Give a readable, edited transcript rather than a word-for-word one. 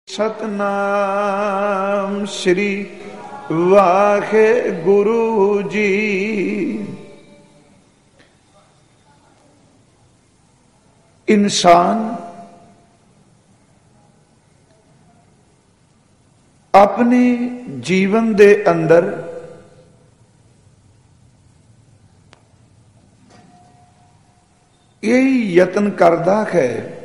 ਸਤਨਾਮ ਸ੍ਰੀ ਵਾਹਿਗੁਰੂ ਜੀ। ਇਨਸਾਨ ਆਪਣੇ ਜੀਵਨ ਦੇ ਅੰਦਰ ਇਹ ਯਤਨ ਕਰਦਾ ਹੈ